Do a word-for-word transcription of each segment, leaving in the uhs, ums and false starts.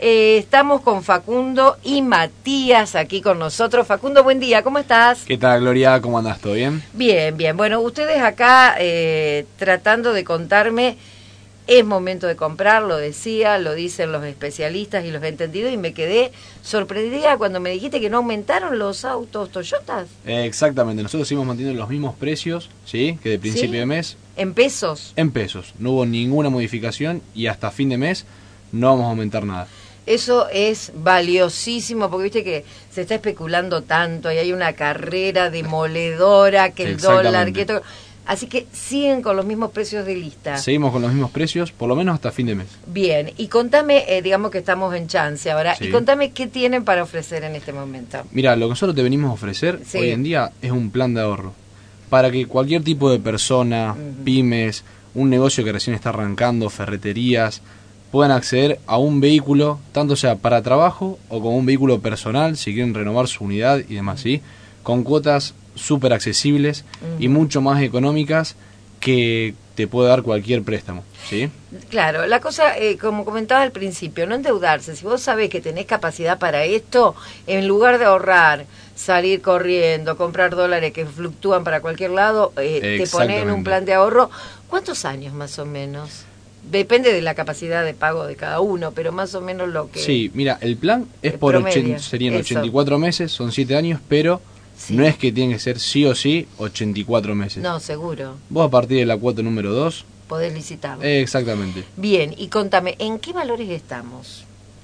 Eh, estamos con Facundo y Matías aquí con nosotros. Facundo, buen día, ¿cómo estás? ¿Qué tal, Gloria? ¿Cómo andás? ¿Todo bien? Bien, bien. Bueno, ustedes acá eh, tratando de contarme, es momento de comprar, lo decía, lo dicen los especialistas y los entendidos, y me quedé sorprendida cuando me dijiste que no aumentaron los autos Toyotas. Eh, exactamente, nosotros seguimos manteniendo los mismos precios, ¿sí? Que de principio ¿Sí? de mes. ¿En pesos? En pesos. No hubo ninguna modificación y hasta fin de mes no vamos a aumentar nada. Eso es valiosísimo, porque viste que se está especulando tanto y hay una carrera demoledora, que el dólar, que todo. Así que siguen con los mismos precios de lista. Seguimos con los mismos precios, por lo menos hasta fin de mes. Bien, y contame, eh, digamos que estamos en chance ahora, Sí. y contame qué tienen para ofrecer en este momento. Mira, lo que nosotros te venimos a ofrecer Sí. hoy en día es un plan de ahorro. Para que cualquier tipo de persona, Uh-huh. pymes, un negocio que recién está arrancando, ferreterías, puedan acceder a un vehículo, tanto sea para trabajo o como un vehículo personal, si quieren renovar su unidad y demás, ¿sí? Con cuotas súper accesibles Uh-huh. y mucho más económicas que te puede dar cualquier préstamo, ¿sí? Claro, la cosa, eh, como comentaba al principio, no endeudarse. Si vos sabés que tenés capacidad para esto, en lugar de ahorrar, salir corriendo, comprar dólares que fluctúan para cualquier lado, eh, te ponés en un plan de ahorro. ¿Cuántos años más o menos? Depende de la capacidad de pago de cada uno, pero más o menos lo que... Sí, mira, el plan es el por promedio, ochenta, serían eso. ochenta y cuatro meses, son siete años, pero Sí. no es que tiene que ser sí o sí ochenta y cuatro meses. No, seguro. Vos a partir de la cuota número dos, Podés licitarlo. eh, exactamente. Bien, y contame, ¿en qué valores estamos?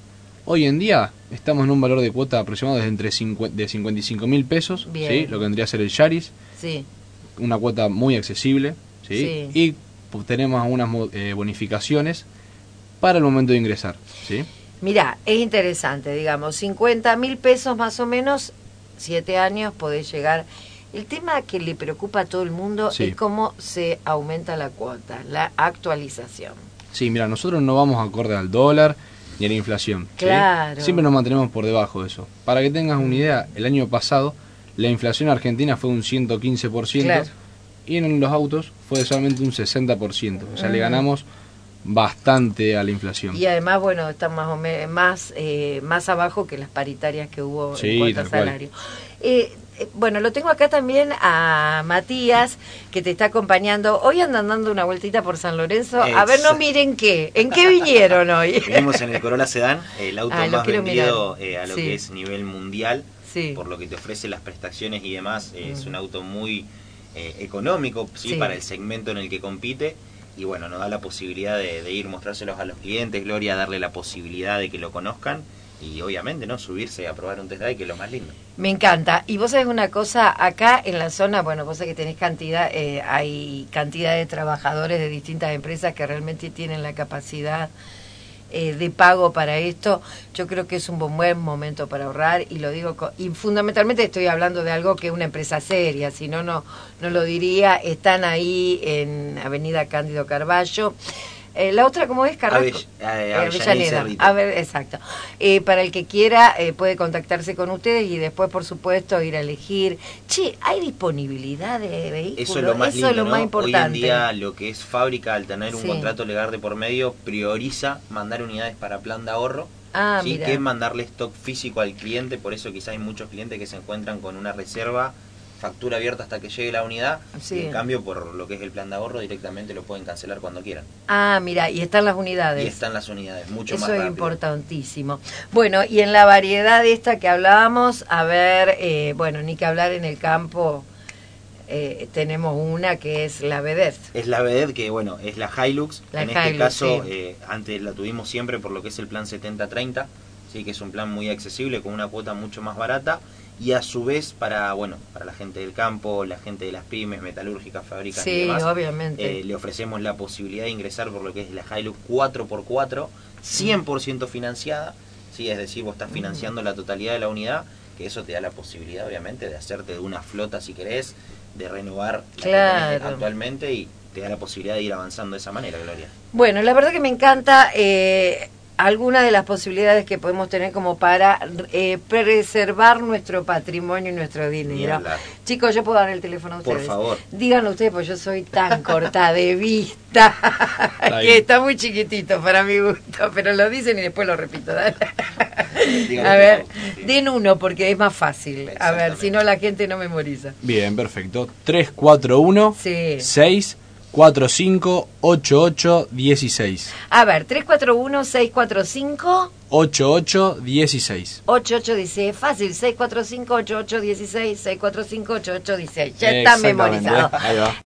Hoy en día estamos en un valor de cuota aproximado de entre cincuenta, de cincuenta y cinco mil pesos, Bien. ¿sí? Lo que vendría a ser el Yaris, Sí, una cuota muy accesible, ¿sí? Sí. Y pues, tenemos algunas mo- eh, bonificaciones para el momento de ingresar, ¿sí? mirá, es interesante, digamos, cincuenta mil pesos más o menos, siete años podés llegar. El tema que le preocupa a todo el mundo Sí. es cómo se aumenta la cuota, la actualización. Sí, mira, nosotros no vamos acorde al dólar ni a la inflación, ¿sí? Claro. Siempre nos mantenemos por debajo de eso. Para que tengas una idea, el año pasado la inflación argentina fue un ciento quince por ciento, Claro. y en los autos fue solamente un sesenta por ciento. O sea, le Ujú. ganamos bastante a la inflación. Y además, bueno, están más o menos más, eh, más abajo que las paritarias que hubo Sí, en cuanto a tal cual. salario. Eh, eh, bueno, lo tengo acá también a Matías, que te está acompañando. Hoy andan dando una vueltita por San Lorenzo. A ver, no Exacto. miren qué. ¿En qué vinieron hoy? Vinimos en el Corolla Sedán, el auto Ah, lo más quiero vendido eh, a lo Sí. que es nivel mundial, Sí. por lo que te ofrece las prestaciones y demás. eh, Es Mm. un auto muy eh, económico, ¿sí? Sí. Para el segmento en el que compite. Y bueno, nos da la posibilidad de, de ir mostrárselos a los clientes, Gloria, darle la posibilidad de que lo conozcan y obviamente no subirse a probar un test drive, que es lo más lindo. Me encanta. Y vos sabés una cosa, acá en la zona, bueno, vos sabés que tenés cantidad, eh, hay cantidad de trabajadores de distintas empresas que realmente tienen la capacidad eh, de pago para esto. Yo creo que es un buen, buen momento para ahorrar, y lo digo, co- y fundamentalmente estoy hablando de algo que es una empresa seria, si no, no, no lo diría. Están ahí en Avenida Cándido Carballo. Eh, la otra, ¿cómo es? Carrasco. Avell- eh, Eh, Avellaneda y Cerrito. A ver, exacto. Eh, para el que quiera, eh, puede contactarse con ustedes y después, por supuesto, ir a elegir. Che, ¿hay disponibilidad de vehículos? Eso es lo más Eso lindo, es lo ¿no? más importante. Hoy en día lo que es fábrica, al tener un Sí. contrato legal de por medio, prioriza mandar unidades para plan de ahorro, Ah, ¿sí? mira. Que mandarle stock físico al cliente. Por eso quizás hay muchos clientes que se encuentran con una reserva, factura abierta hasta que llegue la unidad, Sí. y en cambio por lo que es el plan de ahorro directamente lo pueden cancelar cuando quieran. Ah, mira, y están las unidades. Y están las unidades, mucho Eso más es rápido. importantísimo. Bueno, y en la variedad esta que hablábamos, a ver, eh, bueno, ni que hablar en el campo, eh, tenemos una que es la Vedette. Es la Vedette, que bueno, es la Hilux. La en este Hilux, caso, sí. eh, antes la tuvimos siempre por lo que es el plan setenta treinta, sí, que es un plan muy accesible, con una cuota mucho más barata, y a su vez para, bueno, para la gente del campo, la gente de las pymes, metalúrgicas, fábricas y Sí, demás, obviamente. eh, le ofrecemos la posibilidad de ingresar por lo que es la Hilux cuatro por cuatro, cien por ciento financiada, sí, es decir, vos estás financiando la totalidad de la unidad, que eso te da la posibilidad, obviamente, de hacerte de una flota si querés, de renovar la Claro. que tenés actualmente, y te da la posibilidad de ir avanzando de esa manera, Gloria. Bueno, la verdad que me encanta. eh, algunas de las posibilidades que podemos tener como para eh, preservar nuestro patrimonio y nuestro dinero. Chicos, yo puedo dar el teléfono a ustedes. Por favor. Díganlo ustedes, porque yo soy tan corta de vista Está que está muy chiquitito para mi gusto, pero lo dicen y después lo repito. Dale. Díganlo, A ver, por favor. den uno porque es más fácil. A ver, si no la gente no memoriza. Bien, perfecto. tres cuatro uno Sí. seis cuatro cinco ocho ocho dieciséis. A ver, tres cuatro uno, seis cuatro cinco, ocho ocho dieciséis. ocho ocho dieciséis. Fácil, seis cuatro cinco, ocho ocho dieciséis, seis cuatro cinco, ocho ocho dieciséis. Ya está Exactamente. memorizado. Ahí va.